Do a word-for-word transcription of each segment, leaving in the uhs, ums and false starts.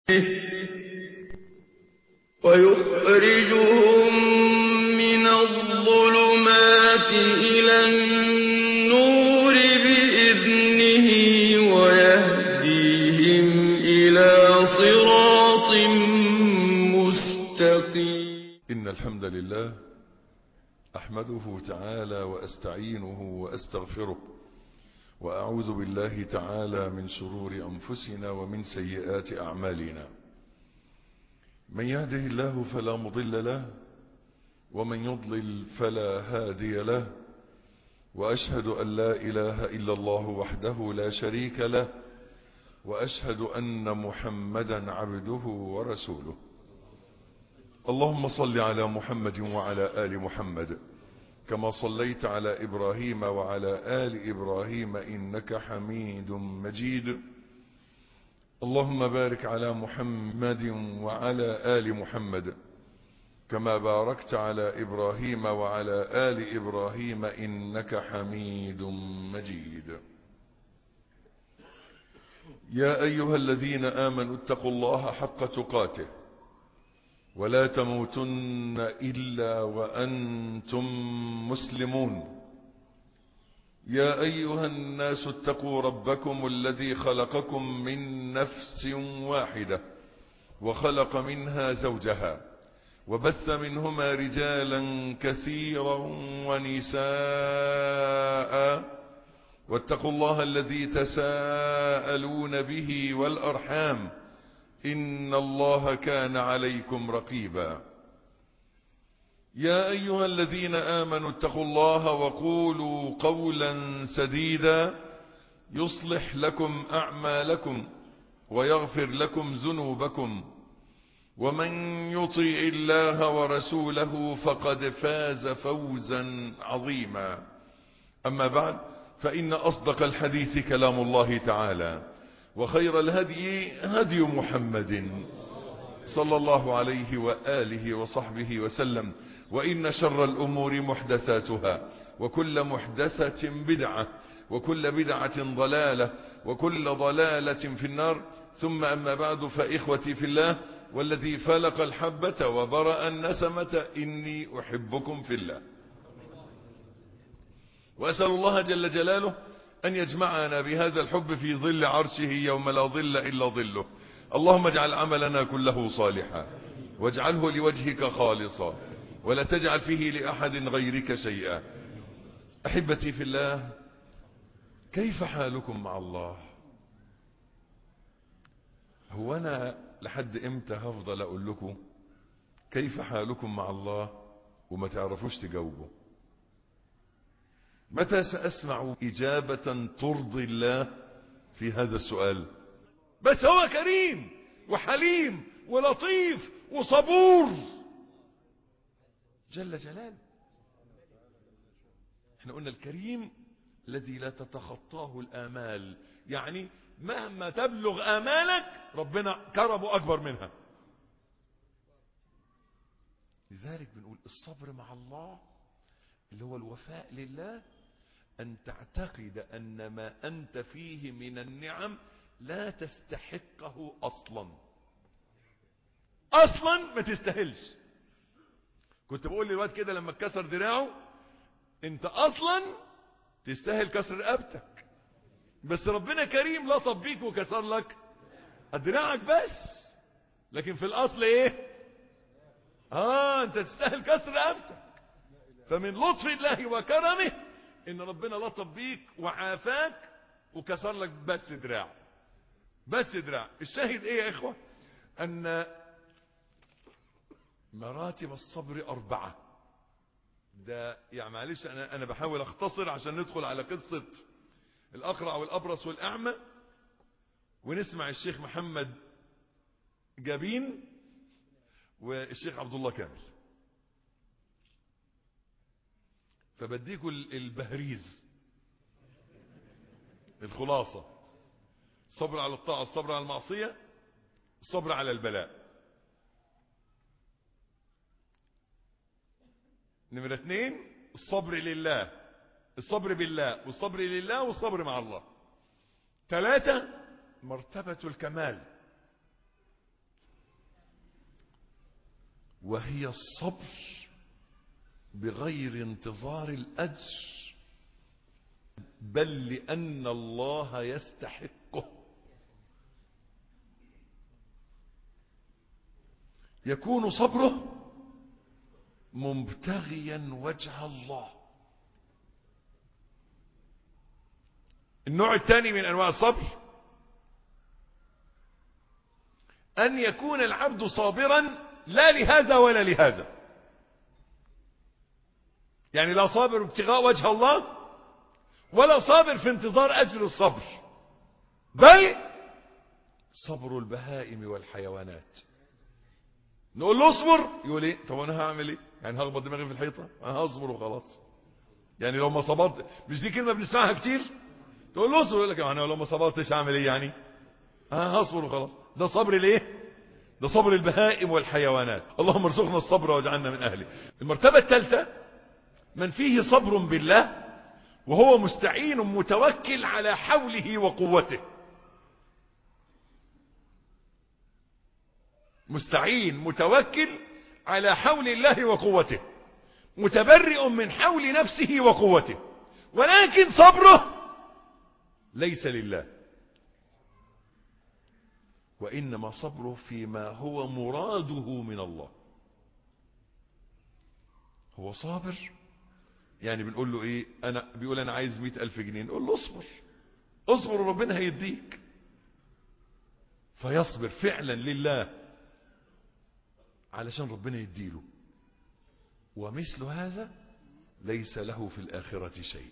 ويخرجهم من الظلمات إلى النور بإذنه ويهديهم إلى صراط مستقيم. إن الحمد لله أحمده تعالى وأستعينه وأستغفره، وأعوذ بالله تعالى من شرور أنفسنا ومن سيئات أعمالنا. من يهده الله فلا مضل له، ومن يضلل فلا هادي له، وأشهد أن لا إله إلا الله وحده لا شريك له، وأشهد أن محمدا عبده ورسوله. اللهم صل على محمد وعلى آل محمد كما صليت على إبراهيم وعلى آل إبراهيم إنك حميد مجيد. اللهم بارك على محمد وعلى آل محمد كما باركت على إبراهيم وعلى آل إبراهيم إنك حميد مجيد. يا أيها الذين آمنوا اتقوا الله حق تقاته ولا تموتن إلا وأنتم مسلمون. يا أيها الناس اتقوا ربكم الذي خلقكم من نفس واحدة وخلق منها زوجها وبث منهما رجالا كثيرا ونساء، واتقوا الله الذي تساءلون به والأرحام إن الله كان عليكم رقيبا. يا أيها الذين آمنوا اتقوا الله وقولوا قولا سديدا يصلح لكم أعمالكم ويغفر لكم ذنوبكم، ومن يطع الله ورسوله فقد فاز فوزا عظيما. أما بعد، فإن أصدق الحديث كلام الله تعالى، وخير الهدي هدي محمد صلى الله عليه وآله وصحبه وسلم، وإن شر الأمور محدثاتها، وكل محدثة بدعة، وكل بدعة ضلالة، وكل ضلالة في النار. ثم أما بعد، فإخوتي في الله والذي فلق الحبة وبرأ النسمة إني أحبكم في الله، وأسأل الله جل جلاله أن يجمعنا بهذا الحب في ظل عرشه يوم لا ظل إلا ظله. اللهم اجعل عملنا كله صالحا، واجعله لوجهك خالصا، ولا تجعل فيه لأحد غيرك شيئا. أحبتي في الله، كيف حالكم مع الله؟ هو أنا لحد إمتى هفضل أقول لكم كيف حالكم مع الله وما تعرفوش تجاوبوا؟ متى سأسمع إجابة ترضي الله في هذا السؤال؟ بس هو كريم وحليم ولطيف وصبور جل جلاله. احنا قلنا الكريم الذي لا تتخطاه الآمال، يعني مهما تبلغ آمالك ربنا كرمه أكبر منها. لذلك بنقول الصبر مع الله اللي هو الوفاء لله، أن تعتقد أن ما أنت فيه من النعم لا تستحقه أصلا أصلا ما تستاهلش. كنت بقول للواد كده لما اتكسر دراعه، انت أصلا تستاهل كسر رقبتك، بس ربنا كريم لطف بيك وكسر لك دراعك بس، لكن في الأصل ايه؟ اه انت تستاهل كسر رقبتك. فمن لطف الله وكرمه ان ربنا لطف بيك وعافاك وكسر لك بس دراع، بس دراع. الشاهد ايه يا اخوة؟ ان مراتب الصبر اربعة. ده يعني معلش انا انا بحاول اختصر عشان ندخل على قصة الاقرع والابرص والاعمى، ونسمع الشيخ محمد جابين والشيخ عبد الله كامل. فبديكوا البهريز، الخلاصة: الصبر على الطاعة، الصبر على المعصية، الصبر على البلاء. نمرة اثنين الصبر لله، الصبر بالله، والصبر لله، والصبر مع الله. ثلاثة مرتبة الكمال، وهي الصبر بغير انتظار الأجر، بل لأن الله يستحقه. يكون صبره مبتغيا وجه الله. النوع الثاني من أنواع الصبر أن يكون العبد صابرا لا لهذا ولا لهذا، يعني لا صابر ابتغاء وجه الله ولا صابر في انتظار أجر الصبر، بل صبر البهائم والحيوانات. نقول له اصبر، يقول ايه؟ طب انا هعمل ايه؟ يعني هخبط دماغي في الحيطه؟ انا هصبر وخلاص. يعني لو ما صبرت، مش دي كلمه بنسمعها كتير؟ تقول له اصبر، يقول لك انا لو ما صبرتش اعمل ايه يعني؟ انا هصبر وخلاص. ده صبر ليه؟ ده صبر البهائم والحيوانات. اللهم ارزقنا الصبر واجعلنا من اهله. المرتبه الثالثه من فيه صبر بالله وهو مستعين متوكل على حوله وقوته. مستعين متوكل على حول الله وقوته، متبرئ من حول نفسه وقوته، ولكن صبره ليس لله، وإنما صبره فيما هو مراده من الله. هو صابر، يعني بنقول له ايه؟ انا بيقول انا عايز مئة الف جنيه، نقول له اصبر اصبر وربنا هيديك، فيصبر فعلا لله علشان ربنا يديله. ومثل هذا ليس له في الآخرة شيء.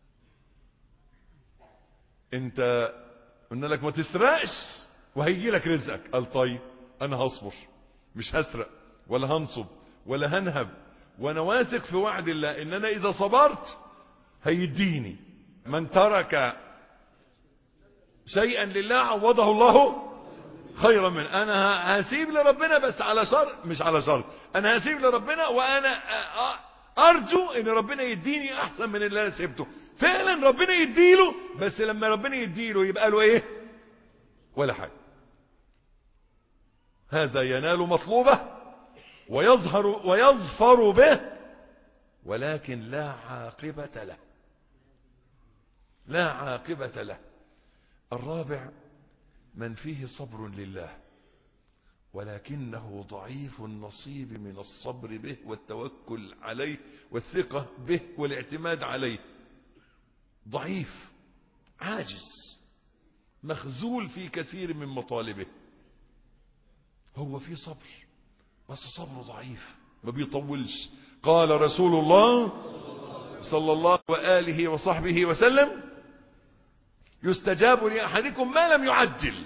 انت قلنا لك ما تسرقش وهيجي لك رزقك، قال طيب انا هصبر، مش هسرق ولا هنصب ولا هنهب، وانا واثق في وعد الله ان انا اذا صبرت هيديني. من ترك شيئا لله عوضه الله خيرا من. انا هسيب لربنا بس على شرط، مش على شرط، انا هسيب لربنا وانا ارجو ان ربنا يديني احسن من اللي انا سيبته. فعلا ربنا يديله، بس لما ربنا يديله يبقى له ايه؟ ولا حاجه. هذا ينال مطلوبه ويظهر ويظفر به، ولكن لا عاقبه له، لا عاقبه له. الرابع من فيه صبر لله ولكنه ضعيف النصيب من الصبر به والتوكل عليه والثقة به والاعتماد عليه. ضعيف، عاجز، مخذول في كثير من مطالبه. هو في صبر بس صبره ضعيف، ما بيطولش. قال رسول الله صلى الله وآله وصحبه وسلم: يستجاب لأحدكم ما لم يعجل.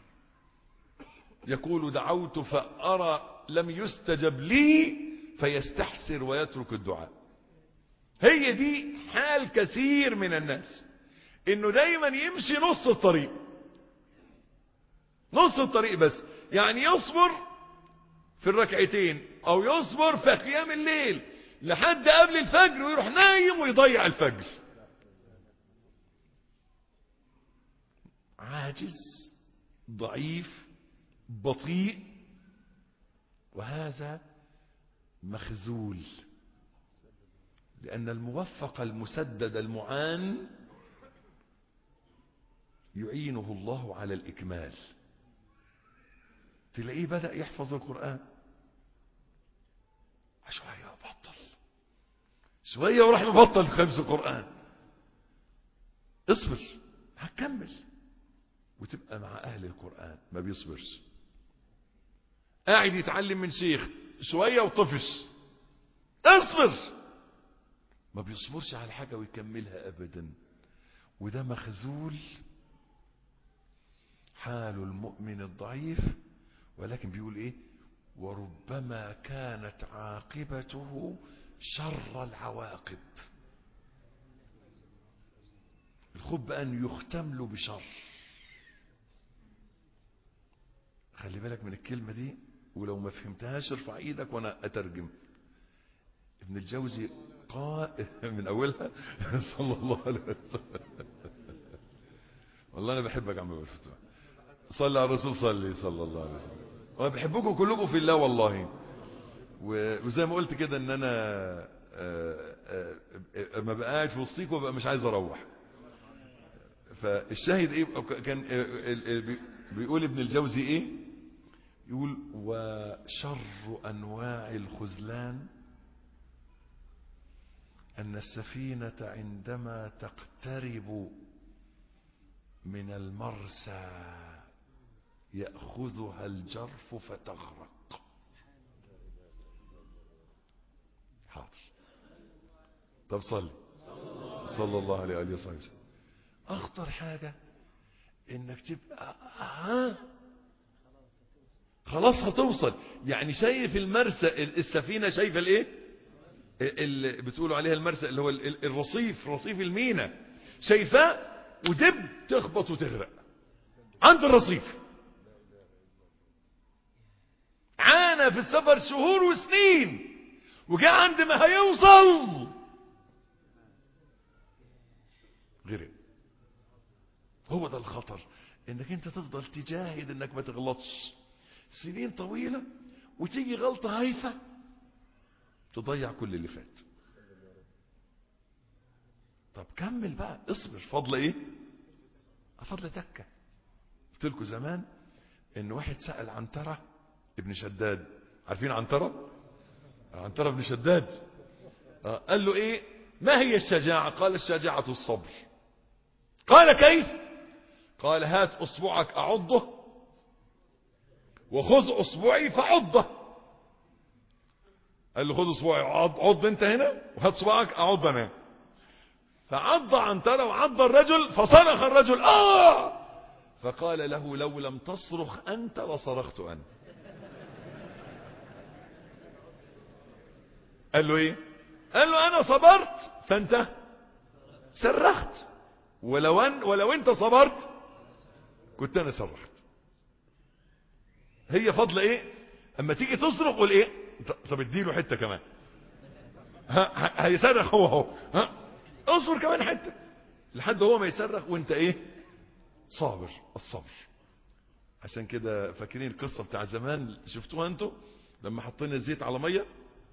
يقول: دعوت فأرى لم يستجب لي فيستحسر ويترك الدعاء. هي دي حال كثير من الناس، انه دايما يمشي نص الطريق، نص الطريق بس، يعني يصبر في الركعتين او يصبر في قيام الليل لحد قبل الفجر ويروح نايم ويضيع الفجر. عاجز، ضعيف، بطيء، وهذا مخذول. لأن الموفق المسدد المعان يعينه الله على الإكمال. تلاقيه بدأ يحفظ القرآن، شوية بطل، شوية وراح مبطل في خمس القرآن. اصبر هتكمل وتبقى مع أهل القرآن. ما بيصبرش، قاعد يتعلم من شيخ شوية وطفش. اصبر، ما بيصبرش على حاجة ويكملها أبدا. وده مخذول، حال المؤمن الضعيف. ولكن بيقول ايه؟ وربما كانت عاقبته شر العواقب. الخب أن يختم له بشر. خلي بالك من الكلمة دي، ولو ما فهمتهاش ارفع ايدك وانا اترجم. ابن الجوزي قال من اولها صلى الله عليه وسلم. والله انا بحبك يا عم ابو الفتوح، صلى على الرسول، صلي صلى الله عليه وسلم. وانا بحبكم كلكم في الله والله. وزي ما قلت كده ان انا ما بقى قاعد في وسطيك وبقى مش عايز اروح. فالشاهد ايه؟ كان بيقول ابن الجوزي ايه؟ يقول وشر انواع الخذلان ان السفينة عندما تقترب من المرسى يأخذها الجرف فتغرق. حاضر. طب صلي صلى الله عليه وآله وسلم. اخطر حاجة انك تبقى ها خلاص هتوصل، يعني شايف المرسى، السفينة شايفة الايه اللي بتقولوا عليها المرسى اللي هو الرصيف، رصيف المينا، شايفاه ودب تخبط وتغرق عند الرصيف. عانى في السفر شهور وسنين وجاء عند ما هيوصل غرق. هو ده الخطر، انك انت تفضل تجاهد انك ما تغلطش سنين طويلة وتيجي غلطة هايفة تضيع كل اللي فات. طب كمل بقى، اصبر. فضل ايه؟ فضل تكة. قلت لكم زمان ان واحد سأل عنترة ابن شداد، عارفين عنترة؟ عنترة ابن شداد. قال له ايه ما هي الشجاعة؟ قال الشجاعة الصبر. قال كيف؟ قال هات اصبعك اعضه وخذ اصبعي فعضه. قال له خذ اصبعي عض, عض انت هنا وهات صباعك اعض انا. فعض عنترة وعض الرجل فصرخ الرجل اه، فقال له لو لم تصرخ انت لصرخت انا. قال له ايه؟ قال له انا صبرت فانت صرخت، ولو ان ولو انت صبرت كنت انا صرخت. هي فضل ايه؟ اما تيجي تصرخ قول ايه؟ طب اديله حته كمان، هيصرخ هو هو، ها اصبر كمان حته لحد هو ما يصرخ وانت ايه؟ صابر. الصبر. عشان كده فاكرين القصه بتاع زمان شفتوها انتوا لما حطينا الزيت على ميه؟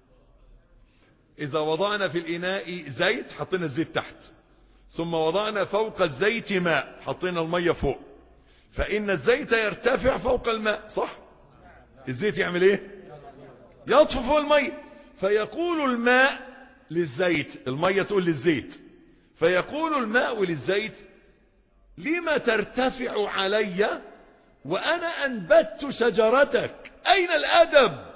اذا وضعنا في الاناء زيت حطينا الزيت تحت، ثم وضعنا فوق الزيت ماء حطينا الميه فوق، فان الزيت يرتفع فوق الماء، صح؟ الزيت يعمل ايه؟ يطفو فوق الميه. فيقول الماء للزيت، الميه تقول للزيت، فيقول الماء للزيت لما ترتفع علي وانا انبت شجرتك؟ اين الادب؟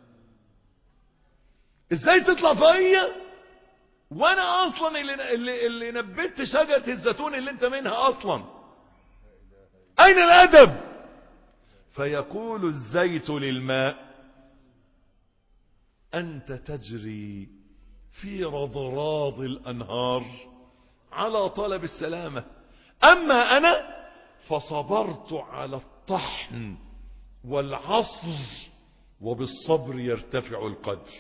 ازاي تطلع فوقيا وانا اصلا اللي, اللي, اللي نبت شجرة الزيتون اللي انت منها اصلا؟ اين الادب؟ فيقول الزيت للماء انت تجري في رضراض الانهار على طلب السلامة، اما انا فصبرت على الطحن والعصر وبالصبر يرتفع القدر.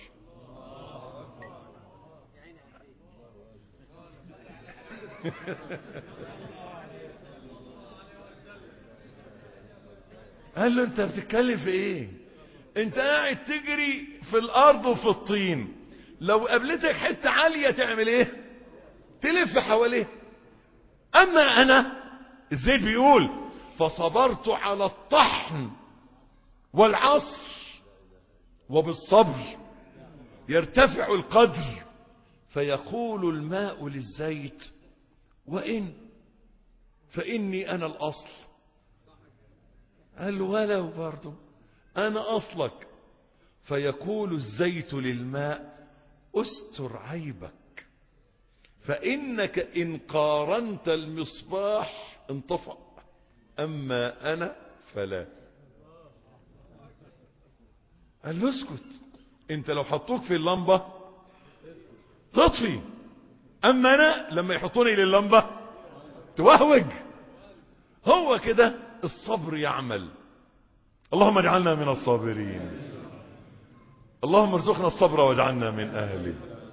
قال له انت بتتكلم في ايه؟ انت قاعد تجري في الارض وفي الطين، لو قابلتك حتة عالية تعمل ايه؟ تلف حواليه. اما انا الزيت بيقول فصبرت على الطحن والعصر وبالصبر يرتفع القدر. فيقول الماء للزيت وإن فإني أنا الأصل. قال له ولو برضو أنا أصلك. فيقول الزيت للماء استر عيبك فإنك إن قارنت المصباح انطفأ، أما أنا فلا. قال له اسكت، انت لو حطوك في اللمبة تطفي، اما انا لما يحطوني لللمبة توهوج. هو كده الصبر يعمل. اللهم اجعلنا من الصابرين، اللهم ارزقنا الصبر واجعلنا من اهله.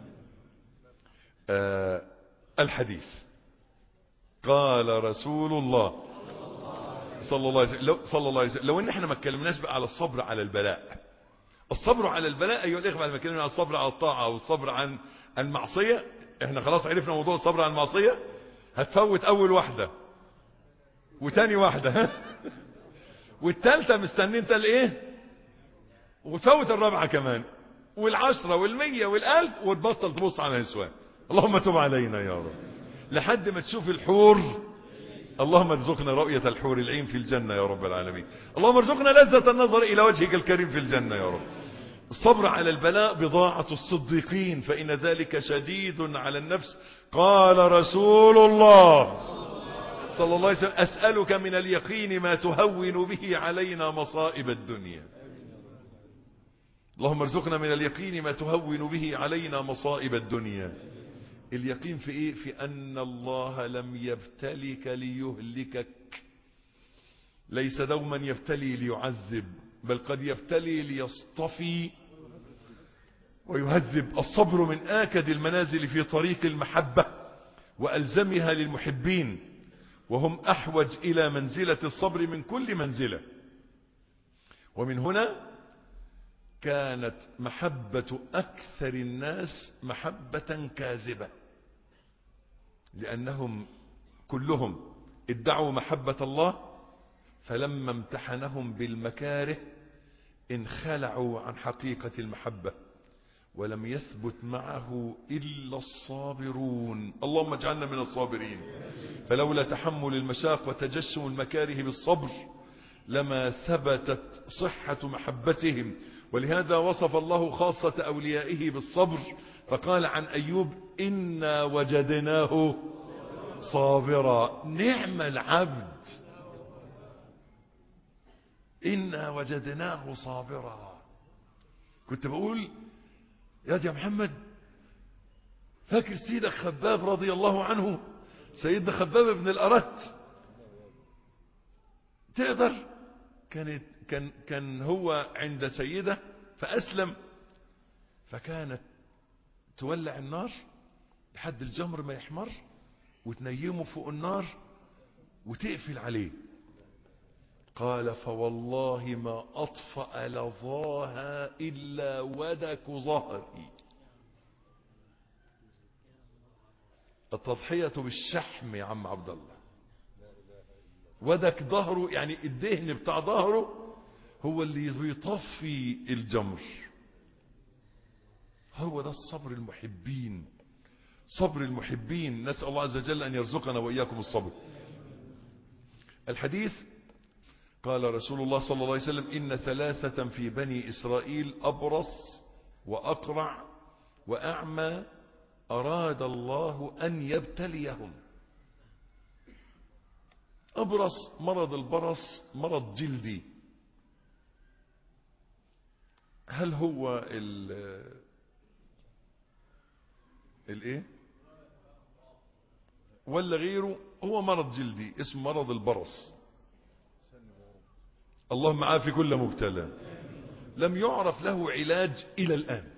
آه الحديث قال رسول الله صلى الله عليه وسلم، لو, صلى الله عليه وسلم لو ان احنا ما اتكلمناش بقى على الصبر على البلاء الصبر على البلاء أيها الإخوة، بعد ما كلمنا عن الصبر على الطاعة والصبر عن المعصية، احنا خلاص عرفنا موضوع الصبر عن المعصية. هتفوت أول واحدة وتاني واحدة والتالتة مستنين انت الايه، وتفوت الرابعة كمان والعشرة والمية والألف، وتبطل تبص على النسوان. اللهم تب علينا يا رب لحد ما تشوف الحور. اللهم ارزقنا رؤية الحور العين في الجنة يا رب العالمين. اللهم ارزقنا لذة النظر إلى وجهك الكريم في الجنة يا رب. الصبر على البلاء بضاعة الصديقين، فإن ذلك شديد على النفس. قال رسول الله صلى الله عليه وسلم: أسألك من اليقين ما تهون به علينا مصائب الدنيا. اللهم ارزقنا من اليقين ما تهون به علينا مصائب الدنيا. اليقين في ايه؟ في ان الله لم يبتلك ليهلكك، ليس دوما يبتلي ليعذب، بل قد يبتلي ليصطفي ويهذب. الصبر من آكد المنازل في طريق المحبة وألزمها للمحبين، وهم أحوج إلى منزلة الصبر من كل منزلة. ومن هنا كانت محبة أكثر الناس محبة كاذبة، لأنهم كلهم ادعوا محبة الله، فلما امتحنهم بالمكاره انخلعوا عن حقيقة المحبة، ولم يثبت معه إلا الصابرون. اللهم اجعلنا من الصابرين. فلولا تحمل المشاق وتجشم المكاره بالصبر لما ثبتت صحة محبتهم. ولهذا وصف الله خاصة أوليائه بالصبر، فقال عن أيوب: إنا وجدناه صابرا نعم العبد، إنا وجدناه صابرا. كنت بقول يا يا محمد، فاكر سيدك خباب رضي الله عنه، سيدنا خباب بن الأرت، تقدر كانت كان كان هو عند سيده فأسلم، فكانت تولع النار لحد الجمر ما يحمر وتنيمه فوق النار وتقفل عليه. قال: فوالله ما أطفأ لظاها إلا ودك ظهري. التضحية بالشحم يا عم عبد الله. ودك ظهره يعني الدهن بتاع ظهره هو اللي بيطفي الجمر. هو ده الصبر المحبين، صبر المحبين. نسأل الله عز وجل أن يرزقنا وإياكم الصبر. الحديث قال رسول الله صلى الله عليه وسلم: إن ثلاثة في بني إسرائيل أبرص وأقرع وأعمى أراد الله أن يبتليهم. أبرص، مرض البرص مرض جلدي. هل هو ال الايه ولا غيره؟ هو مرض جلدي اسمه مرض البرص. اللهم عافي كل مبتلى. لم يعرف له علاج إلى الآن.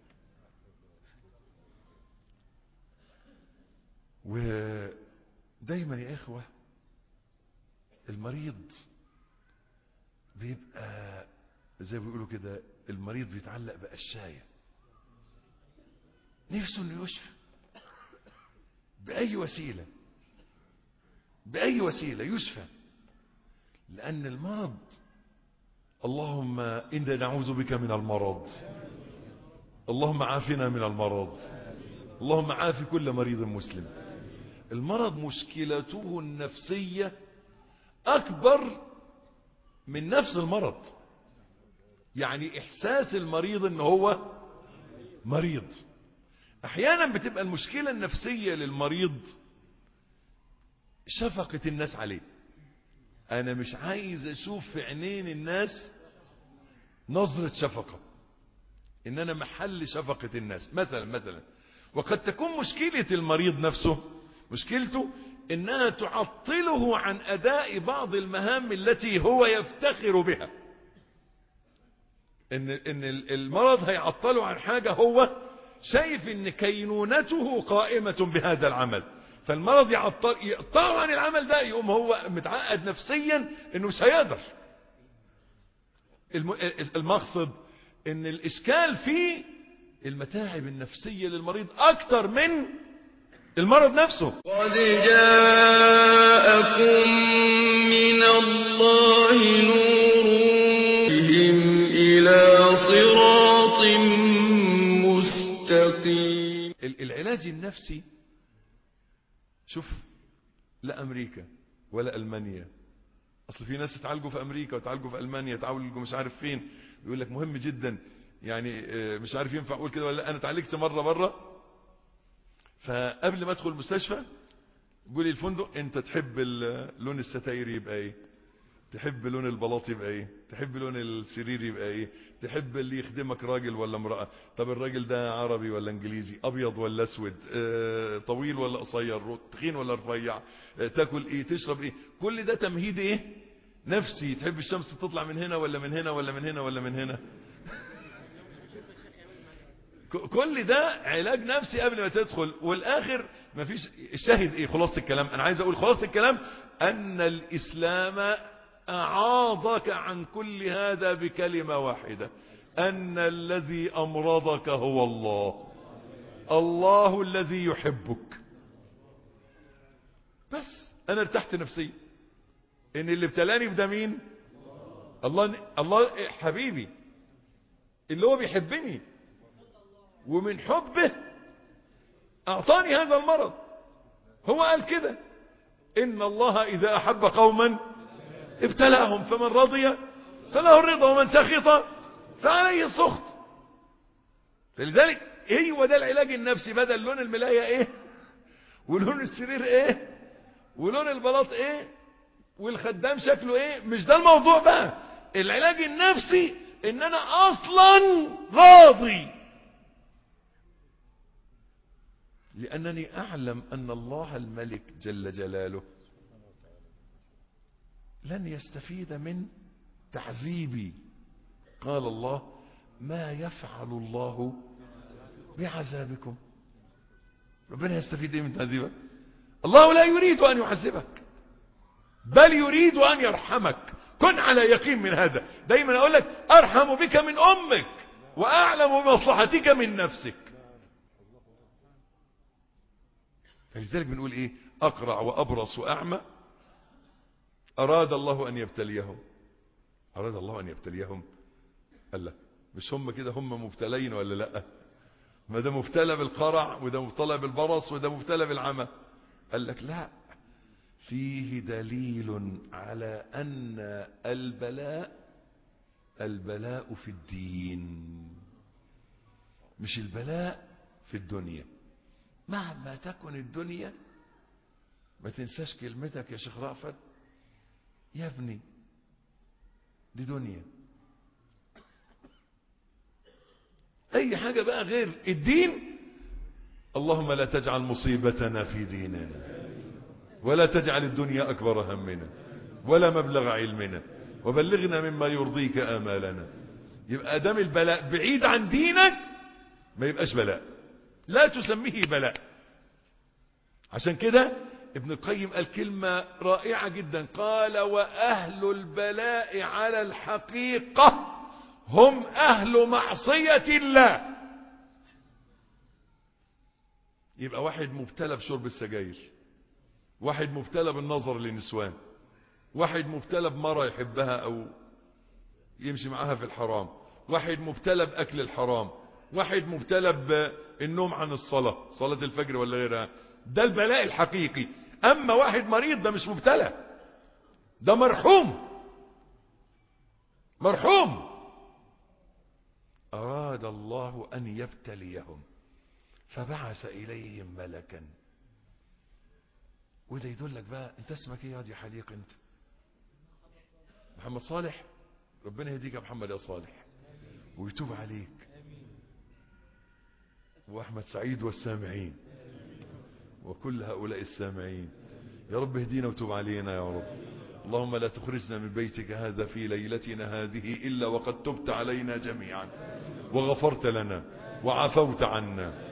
ودايما يا إخوة المريض بيبقى زي ما بيقولوا كده، المريض بيتعلق بقشاية، نفسه انه يشفى بأي وسيلة، بأي وسيلة يشفى. لأن المرض، اللهم إنا نعوذ بك من المرض، اللهم عافنا من المرض، اللهم عافي كل مريض مسلم. المرض مشكلته النفسية أكبر من نفس المرض. يعني إحساس المريض إنه هو مريض. أحيانا بتبقى المشكلة النفسية للمريض شفقة الناس عليه. أنا مش عايز أشوف في عينين الناس نظرة شفقة، إن أنا محل شفقة الناس مثلا مثلا وقد تكون مشكلة المريض نفسه مشكلته إنها تعطله عن أداء بعض المهام التي هو يفتخر بها. إن إن المرض هيعطله عن حاجة هو شايف إن كينونته قائمة بهذا العمل، فالمرض يعطل يقطعه عن العمل ده، يقوم هو متعقد نفسيا إنه مش هيقدر. المقصد ان الاشكال في المتاعب النفسية للمريض اكتر من المرض نفسه. قد جاءكم من الله نور بهم إلى صراط مستقيم. العلاج النفسي شوف لا امريكا ولا المانيا، اصل في ناس يتعالجوا في امريكا ويتعالجوا في المانيا، يتعالجوا مش عارف فين، يقول لك مهم جدا يعني مش عارف ينفع اقول كده ولا لا. انا اتعالجت مره بره، فقبل ما ادخل المستشفى يقول لي الفندق انت تحب لون الستاير يبقى ايه، تحب لون البلاط يبقى ايه، تحب لون السرير يبقى ايه، تحب اللي يخدمك راجل ولا امرأة، طب الراجل ده عربي ولا انجليزي، ابيض ولا اسود، اه طويل ولا قصير، تخين ولا رفيع، اه تاكل ايه، تشرب ايه. كل ده تمهيد ايه نفسي. تحب الشمس تطلع من هنا ولا من هنا ولا من هنا ولا من هنا. كل ده علاج نفسي قبل ما تدخل. والاخر مفيش الشاهد ايه، خلاصة الكلام انا عايز اقول خلاصة الكلام ان الاسلام اعاضك عن كل هذا بكلمة واحدة، ان الذي امرضك هو الله، الله الذي يحبك. بس انا ارتحت نفسيا ان اللي ابتلاني بده مين؟ الله. الله حبيبي اللي هو بيحبني، ومن حبه اعطاني هذا المرض. هو قال كده ان الله اذا احب قوما ابتلاهم فمن رضي فله الرضا ومن سخط فعليه السخط. فلذلك ايوه ده العلاج النفسي، بدل لون الملاية ايه ولون السرير ايه ولون البلاط ايه والخدام شكله ايه، مش ده الموضوع بقى. العلاج النفسي ان انا اصلا راضي، لانني اعلم ان الله الملك جل جلاله لن يستفيد من تعذيبي. قال الله ما يفعل الله بعذابكم. ربنا يستفيد ايه من تعذيبك؟ الله لا يريد ان يعذبك بل يريد ان يرحمك. كن على يقين من هذا. دايما اقول لك ارحم بك من امك واعلم بمصلحتك من نفسك. فلذلك بنقول ايه، اقرع وابرص واعمى اراد الله ان يبتليهم. اراد الله ان يبتليهم قال لك مش هم كده هم مبتلين ولا لا؟ ما ده مبتلى بالقرع وده مبتلى بالبرص وده مبتلى بالعمى. قال لك لا، فيه دليل على ان البلاء البلاء في الدين مش البلاء في الدنيا. مهما تكن الدنيا ما تنساش كلمتك يا شيخ رأفت، يا ابني دي دنيا. اي حاجة بقى غير الدين اللهم لا تجعل مصيبتنا في ديننا ولا تجعل الدنيا اكبر همنا ولا مبلغ علمنا وبلغنا مما يرضيك آمالنا. يبقى دام البلاء بعيد عن دينك ما يبقاش بلاء، لا تسميه بلاء. عشان كده ابن القيم قال كلمة رائعة جدا، قال وأهل البلاء على الحقيقة هم أهل معصية الله. يبقى واحد مبتلى بشرب السجاير، واحد مبتلى بالنظر للنسوان، واحد مبتلى بمرأة يحبها أو يمشي معها في الحرام، واحد مبتلى بأكل الحرام، واحد مبتلى بالنوم عن الصلاة، صلاة الفجر ولا غيرها. ده البلاء الحقيقي. أما واحد مريض ده مش مبتلى، ده مرحوم مرحوم. أراد الله أن يبتليهم فبعث إليهم ملكا. وده يدلك بقى انت اسمك ايه يا حليق؟ انت محمد صالح. ربنا يهديك يا محمد يا صالح ويتوب عليك، واحمد سعيد والسامعين وكل هؤلاء السامعين. يا رب اهدينا وتوب علينا يا رب. اللهم لا تخرجنا من بيتك هذا في ليلتنا هذه إلا وقد تبت علينا جميعا وغفرت لنا وعفوت عنا.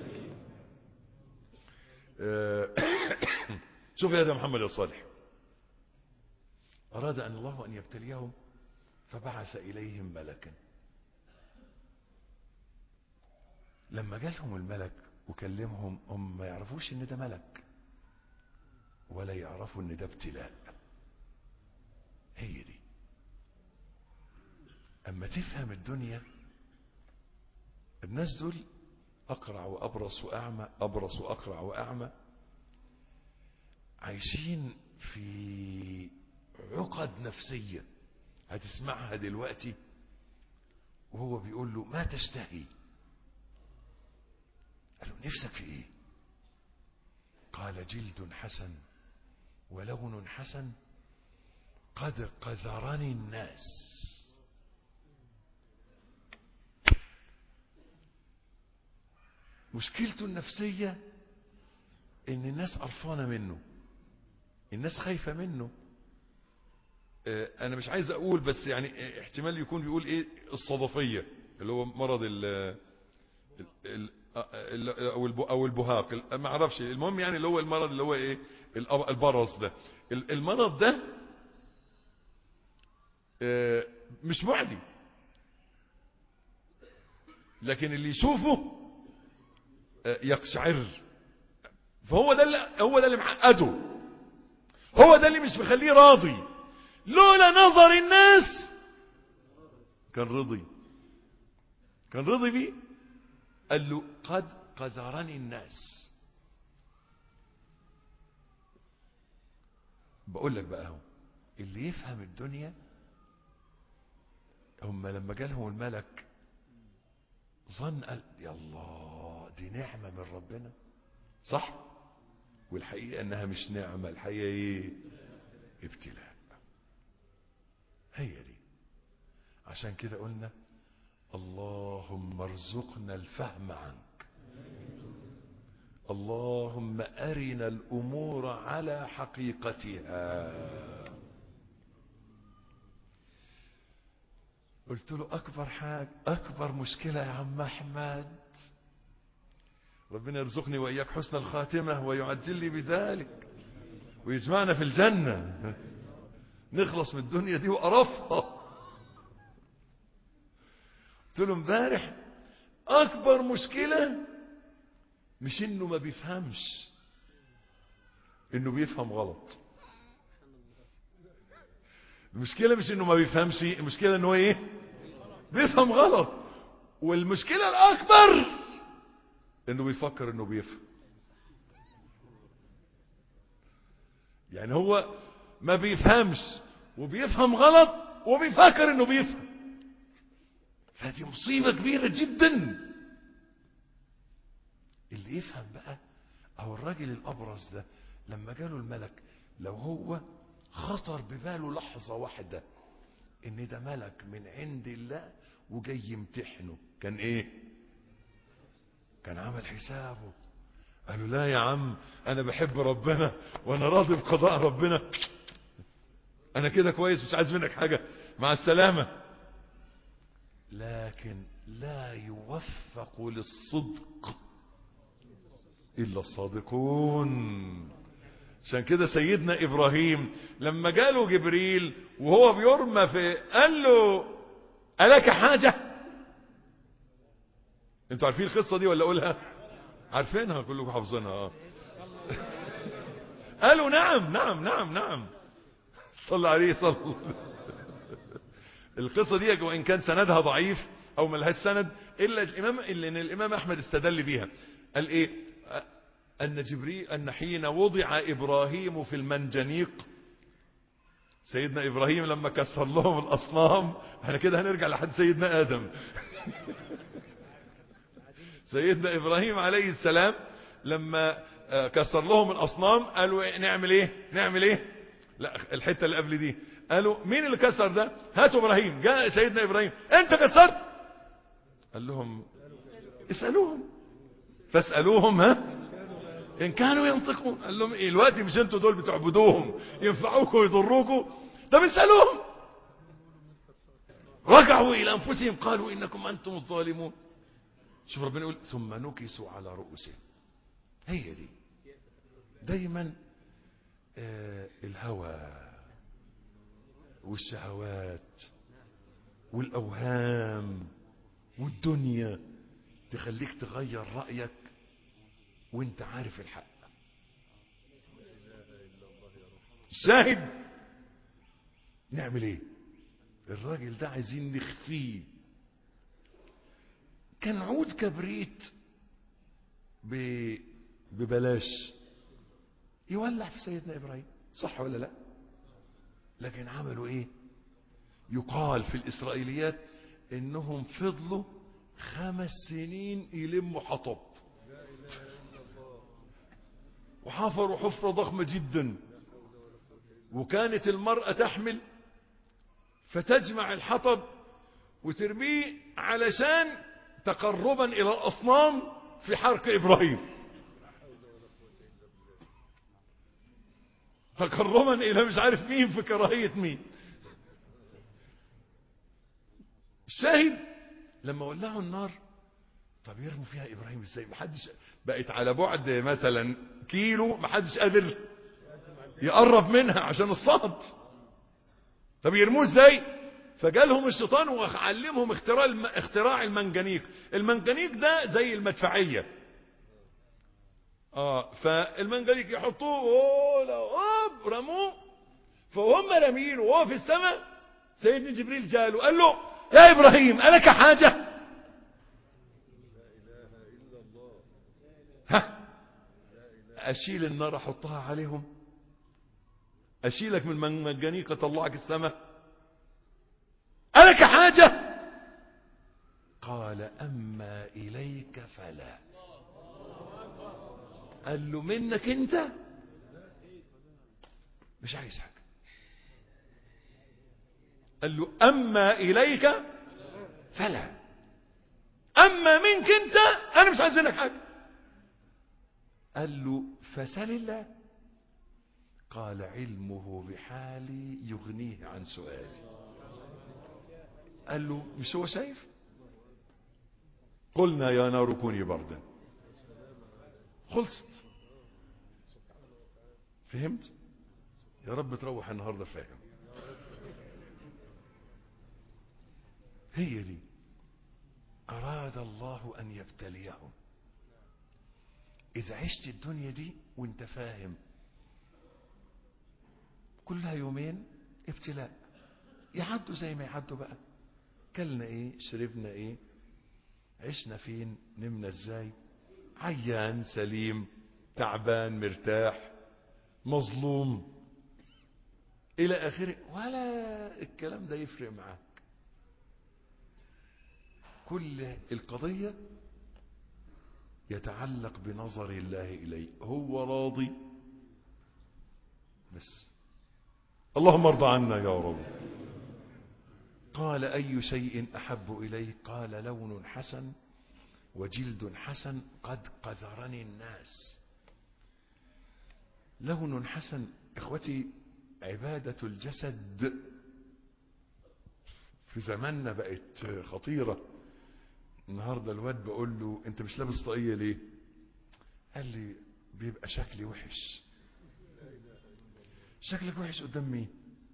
شوف يا محمد يا صالح، أراد أن الله أن يبتليهم فبعث إليهم ملكا. لما جالهم الملك وكلمهم هم ما يعرفوش ان ده ملك ولا يعرفوا ان ده ابتلاء. هي دي. اما تفهم الدنيا، الناس دول اقرع وابرص واعمى، ابرص واقرع واعمى، عايشين في عقد نفسية هتسمعها دلوقتي. وهو بيقول له ما تشتهي؟ قال له نفسك في ايه؟ قال جلد حسن ولون حسن قد قذرني الناس. مشكلته النفسية ان الناس قرفانة منه، الناس خايفة منه. اه انا مش عايز اقول، بس يعني احتمال يكون بيقول ايه، الصدفية اللي هو مرض ال ال او او البهاق، ما اعرفش، المهم يعني اللي هو المرض اللي هو ايه، البرص ده. المرض ده اه مش معدي، لكن اللي يشوفه اه يقشعر. فهو ده اللي هو ده اللي معقده، هو ده اللي مش مخليه راضي. لولا نظر الناس كان رضي، كان رضي بيه. قال له قد قذرني الناس. بقول لك بقى، هو اللي يفهم الدنيا، هم لما جالهم الملك ظن قال يا الله دي نعمة من ربنا، صح؟ والحقيقة انها مش نعمة، الحقيقة ايه؟ ابتلاء. هي دي. عشان كده قلنا اللهم ارزقنا الفهم عنك، اللهم أرنا الأمور على حقيقتها. قلت له أكبر حاجة، أكبر مشكلة يا عم أحمد، ربنا يرزقني وإياك حسن الخاتمة ويعجل لي بذلك ويجمعنا في الجنة، نخلص من الدنيا دي وقرفها. قلت له امبارح أكبر مشكلة مش إنه ما بيفهمش، إنه بيفهم غلط. المشكلة مش إنه ما بيفهمش، المشكلة إنه إيه؟ بيفهم غلط. والمشكلة الأكبر إنه بيفكر إنه بيفهم. يعني هو ما بيفهمش وبيفهم غلط وبيفكر إنه بيفهم. فهذه مصيبة كبيرة جدا. اللي يفهم بقى، أو الراجل الأبرص ده لما جاله الملك، لو هو خطر بباله لحظة واحدة ان ده ملك من عند الله وجاي يمتحنه، كان ايه؟ كان عمل حسابه. قالوا لا يا عم انا بحب ربنا وانا راضي بقضاء ربنا، انا كده كويس مش عايز منك حاجة، مع السلامة. لكن لا يوفق للصدق الا الصادقون. عشان كده سيدنا ابراهيم لما جاله جبريل وهو بيرمى في، قال له ألك حاجة؟ انتوا عارفين القصة دي ولا اقولها؟ عارفينها كلكم حافظينها. اه قالوا نعم نعم نعم نعم. صلى عليه صلى الله. القصة دي وان كان سندها ضعيف او ملهاش سند، الا الامام الا ان الامام احمد استدل بيها. قال ايه؟ ان جبريل ان حين وضع ابراهيم في المنجنيق، سيدنا ابراهيم لما كسر لهم الاصنام، احنا كده هنرجع لحد سيدنا ادم. سيدنا ابراهيم عليه السلام لما كسر لهم الاصنام قالوا نعمل ايه نعمل ايه لا الحته اللي قبل دي، قالوا مين اللي كسر ده؟ هاتوا ابراهيم. جاء سيدنا ابراهيم انت كسرت؟ قال لهم اسالوهم فاسالوهم ها ان كانوا ينطقون. قال لهم ايه الوقت؟ مش انتوا دول بتعبدوهم ينفعوكم ويضروكم؟ طب اسالوهم. رجعوا الى انفسهم قالوا انكم انتم الظالمون. شوف ربنا يقول ثم نكسوا على رؤوسهم. هي دي دايما آه الهوى والشهوات والاوهام والدنيا تخليك تغير رأيك وانت عارف الحق. شاهد نعمل ايه؟ الراجل ده عايزين نخفيه. كان عود كبريت ببلاش يولع في سيدنا إبراهيم، صح ولا لا؟ لكن عملوا ايه؟ يقال في الإسرائيليات انهم فضلوا خمس سنين يلموا حطب، وحفروا حفرة ضخمة جدا، وكانت المرأة تحمل فتجمع الحطب وترميه علشان تقربا إلى الأصنام في حرق إبراهيم، تقربا إلى مش عارف مين في كراهية مين. الشاهد لما ولعوا النار، طب يرموا فيها إبراهيم ازاي؟ محدش، بقت على بعد مثلا كيلو محدش قادر يقرب منها عشان الصهد. طب يرموه ازاي؟ فجالهم الشيطان وعلمهم اختراع اختراع المنجنيق. المنجنيق ده زي المدفعية. اه فالمنجنيق يحطوه اوب رموه، فهم رامين وهو في السماء سيدنا جبريل جاله قال له يا ابراهيم ألك حاجة؟ ها اشيل النار احطها عليهم؟ اشيلك من المنجنيق اطلعك السماء؟ ألك حاجة؟ قال أما إليك فلا. قال له منك أنت مش عايز حاجة. قال له أما إليك فلا، أما منك أنت أنا مش عايز منك حاجة. قال له فسل الله. قال علمه بحالي يغنيه عن سؤالي. قال له مش هو شايف؟ قلنا يا نار كوني بردا. خلصت. فهمت؟ يا رب تروح النهارده فاهم. هي دي أراد الله أن يبتليهم. إذا عشت الدنيا دي وانت فاهم كلها يومين ابتلاء، يعدوا زي ما يعدوا بقى. كلنا ايه؟ شربنا ايه؟ عشنا فين؟ نمنا ازاي؟ عيان سليم تعبان مرتاح مظلوم الى اخره، ولا الكلام ده يفرق معاك. كل القضية يتعلق بنظر الله إليه، هو راضي بس. اللهم ارضى عنا يا رب. قال أي شيء أحب إليه؟ قال لون حسن وجلد حسن قد قذرني الناس. لون حسن إخوتي، عبادة الجسد في زماننا بقت خطيرة. النهاردة الواد بقول له انت مش لابس طاقية ليه؟ قال لي بيبقى شكلي وحش. شكلك وحش قدام مين؟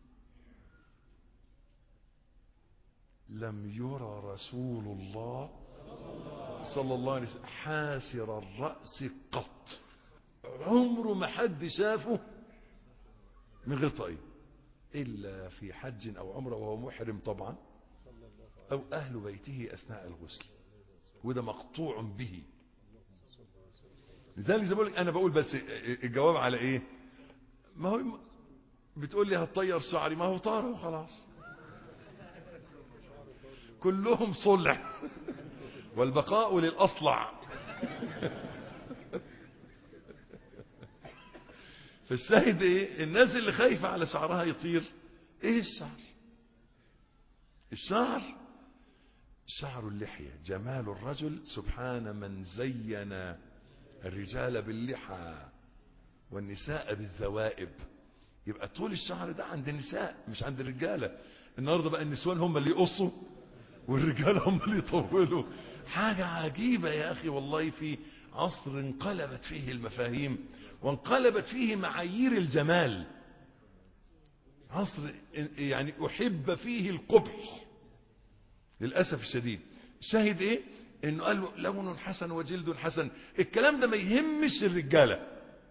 لم يرى رسول الله صلى الله عليه وسلم حاسر الرأس قط. عمره ما حد شافه من غير طاقية إلا في حج أو عمره وهو محرم طبعا، أو أهل بيته أثناء الغسل، وده مقطوع به. لذلك زي بقول أنا بقول بس الجواب على إيه؟ ما هو بتقول لي هتطير شعري، ما هو طار وخلاص. كلهم صلع والبقاء للأصلع. فالشاهد ايه؟ الناس اللي خايفة على شعرها يطير. ايه الشعر؟ الشعر شعر اللحية جمال الرجل. سبحان من زين الرجال باللحى والنساء بالذوائب. يبقى طول الشعر ده عند النساء مش عند الرجالة. النهاردة بقى النسوان هم اللي يقصوا والرجال هم اللي يطولوا. حاجة عجيبة يا أخي والله، في عصر انقلبت فيه المفاهيم وانقلبت فيه معايير الجمال. عصر يعني أحب فيه القبح للأسف الشديد. شاهد إيه؟ انه قال له لون حسن وجلد حسن. الكلام ده ما يهمش الرجالة.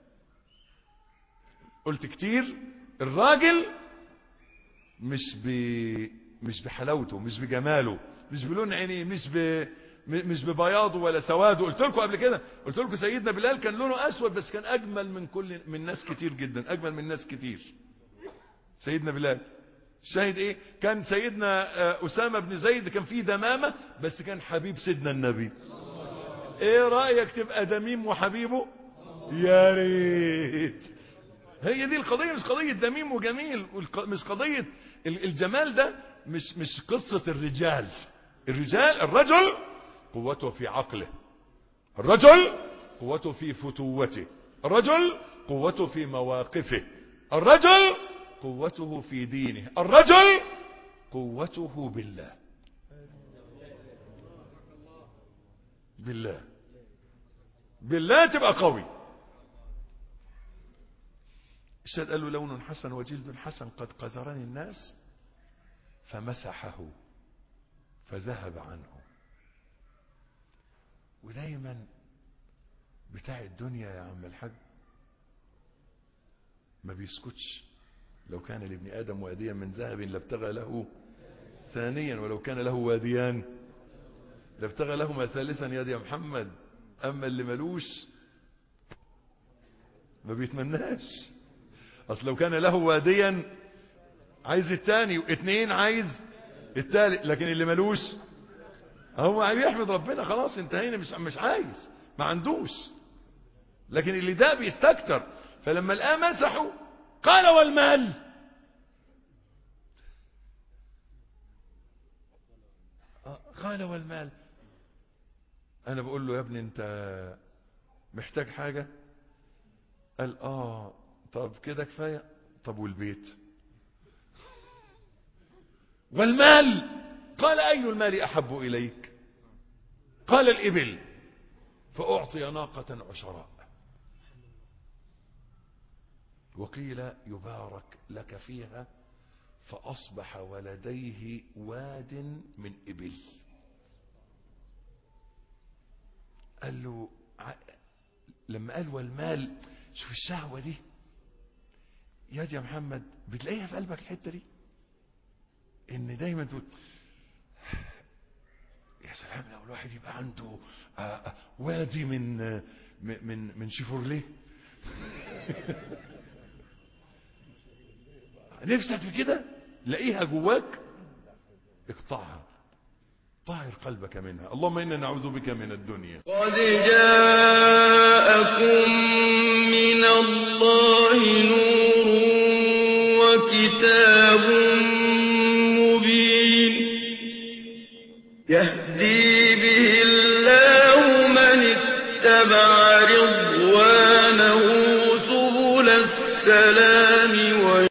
قلت كتير الراجل مش ب... مش بحلاوته، مش بجماله، مش بلون عينيه، مش ب... مش ببياضه ولا سواده. قلت لكم قبل كده، قلت لكم سيدنا بلال كان لونه اسود بس كان اجمل من كل من ناس كتير جدا، اجمل من ناس كتير سيدنا بلال. شاهد ايه؟ كان سيدنا اسامة بن زيد كان فيه دمامة بس كان حبيب سيدنا النبي. ايه رأيك تبقى دميم وحبيبه؟ يا ريت. هي دي القضية، مش قضية دميم وجميل، مش قضية الجمال ده، مش مش قصة الرجال. الرجال الرجل قوته في عقله، الرجل قوته في فتوته، الرجل قوته في مواقفه، الرجل قوته في دينه، الرجل قوته بالله. بالله بالله تبقى قوي. الشاهد قال له لون حسن وجلد حسن قد قذرني الناس فمسحه فذهب عنه. ودايما بتاع الدنيا يا عم الحاج ما بيسكتش. لو كان لابن آدم واديا من ذهب لابتغى له ثانيا، ولو كان له واديان لابتغى لهما ثالثا. يا دي يا محمد، اما اللي ملوش ما بيتمناش. اصل لو كان له واديا عايز الثاني، واثنين عايز الثالث، لكن اللي ملوش هو بيحمد ربنا خلاص انتهينا، مش مش عايز، ما عندوش. لكن اللي ده بيستكتر. فلما لقاه مسحه قال والمال. قال والمال. انا بقول له يا ابني انت محتاج حاجة؟ قال اه. طب كده كفاية؟ طب والبيت؟ والمال؟ قال اي المال احب اليك؟ قال الابل. فاعطي ناقة عشراء وقيل يبارك لك فيها، فاصبح ولديه واد من ابل. قال له لما قال والمال، شوف الشهوة دي يا دي يا محمد، بتلاقيها في قلبك الحتة دي، ان دايما تقول يا سلام لو الواحد يبقى عنده وادي من من من شيفورليه. نفسك في كده، لاقيها جواك، اقطعها، طهر قلبك منها. اللهم إنا نعوذ بك من الدنيا. قد جاءكم من الله نور وكتاب مبين يهدي به الله من اتبع رضوانه سبل السلام